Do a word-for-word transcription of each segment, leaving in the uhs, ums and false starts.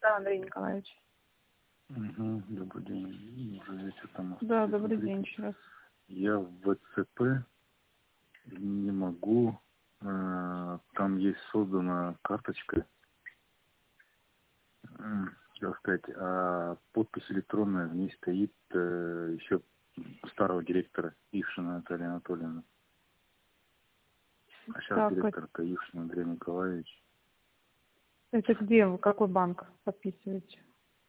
Да, Андрей Николаевич. Угу, добрый день. Уже вечер там. Да, добрый день еще раз. Я в ВЦП не могу. Э, там есть создана карточка. М, Хотел сказать, а подпись электронная в ней стоит э, еще старого директора Ившина Наталья Анатольевна. А сейчас Так, директор-то Ившин Андрей Николаевич. это где вы, какой банк подписываете?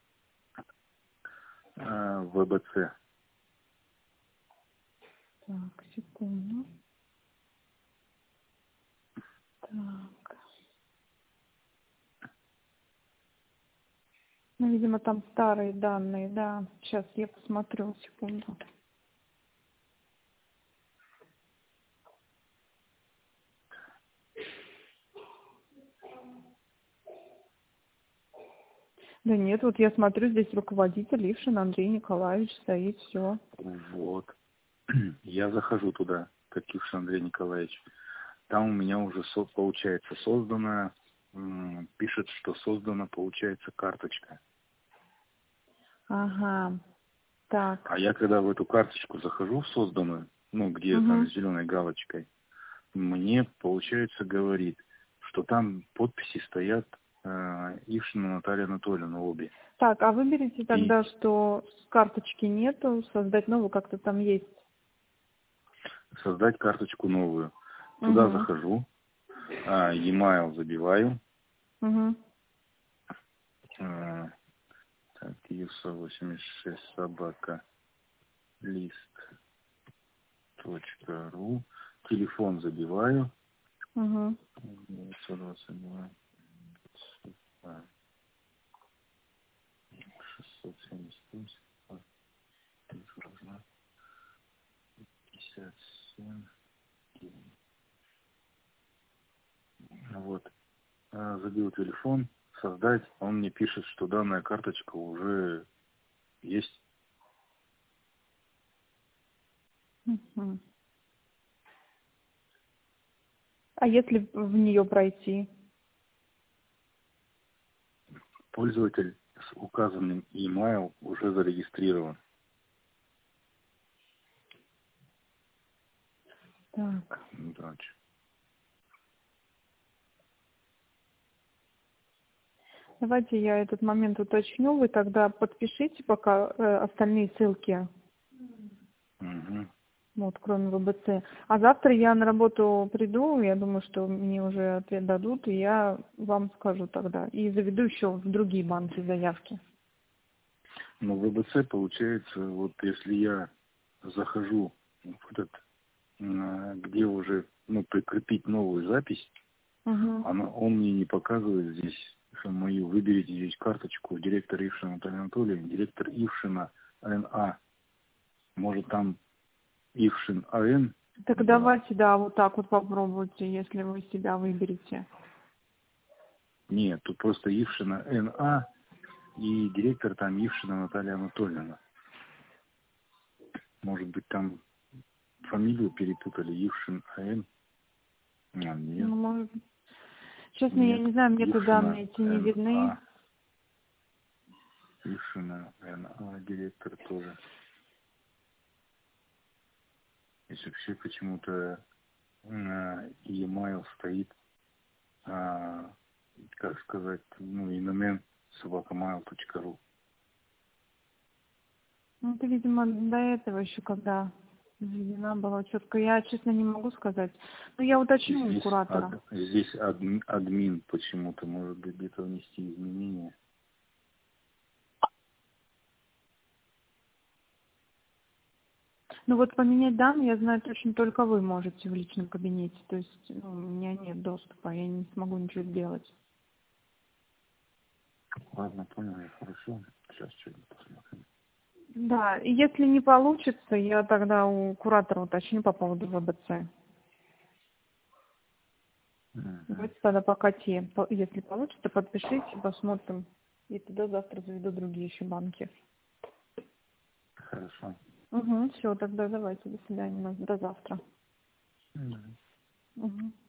Э, в ВБЦ. Так, секунду. Так. Ну, видимо, там старые данные, да. Сейчас я посмотрю, секунду. Да нет, вот я смотрю, здесь руководитель Ившин Андрей Николаевич стоит, все. Вот. Я захожу туда, как Ившин Андрей Николаевич. Там у меня уже со- получается создана, м, пишет, что создана, получается, карточка. Ага, так. А я когда в эту карточку захожу, в созданную, ну, где там Угу. с зеленой галочкой, мне, получается, говорит, что там подписи стоят э, Ившина Наталья Анатольевна обе. Так, а выберите И тогда, что с карточки нету, создать новую, как-то там есть. создать карточку новую. Туда Угу. захожу, а, e-mail забиваю, Угу. э, так, юса восемьдесят шесть собака лист точка ру, телефон забиваю, Угу. девятьсот двадцать два шестьсот семьдесят восемь пятьдесят семь. Вот. А, забил телефон, создать, он мне пишет, что данная карточка уже есть. Угу. А если в нее пройти? Пользователь с указанным e-mail уже зарегистрирован. Так. Дальше. Давайте я этот момент уточню. Вы тогда подпишите пока э, остальные ссылки, Угу. вот, кроме ВБЦ. А завтра я на работу приду, я думаю, что мне уже ответ дадут, и я вам скажу тогда. И заведу еще в другие банки заявки. Но в ВБЦ получается, вот если я захожу в этот, м, где уже ну, прикрепить новую запись, Угу. она, он мне не показывает здесь что мою. Выберите здесь карточку директор Ившина Наталья Анатольевна, директор Ившина эн а. Может там Ившин АН Так была? давайте, да, вот так вот попробуйте, если вы себя выберете. Нет, тут просто Ившина эн а и директор там Ившина Наталья Анатольевна. Может быть там фамилию перепутали, Ившин АН? А, нет, Ну, может... Честно, я нет, не знаю, мне тут Ившина данные эти не эн видны. а. Ившина эн а, директор тоже. Здесь вообще почему-то на e-mail стоит, а, как сказать, ну, иномен собакамайл точка ру. Ну, это, видимо, до этого еще, когда заведена была четко. Я, честно, не могу сказать. Но я уточню у Здесь, куратора. ад- здесь адми- админ почему-то может быть где-то внести изменения. Ну, вот поменять данные, я знаю, точно только вы можете в личном кабинете. То есть ну, у меня нет доступа, я не смогу ничего сделать. Ладно, понял, я хорошо. Сейчас что-нибудь посмотрим. Да, и если не получится, я тогда у куратора уточню по поводу ВБЦ. Мгм. Давайте тогда пока те. По- Если получится, подпишите, посмотрим. И тогда завтра заведу другие еще банки. Хорошо. Угу, все, тогда давайте, до свидания, до завтра. Мгм. Угу.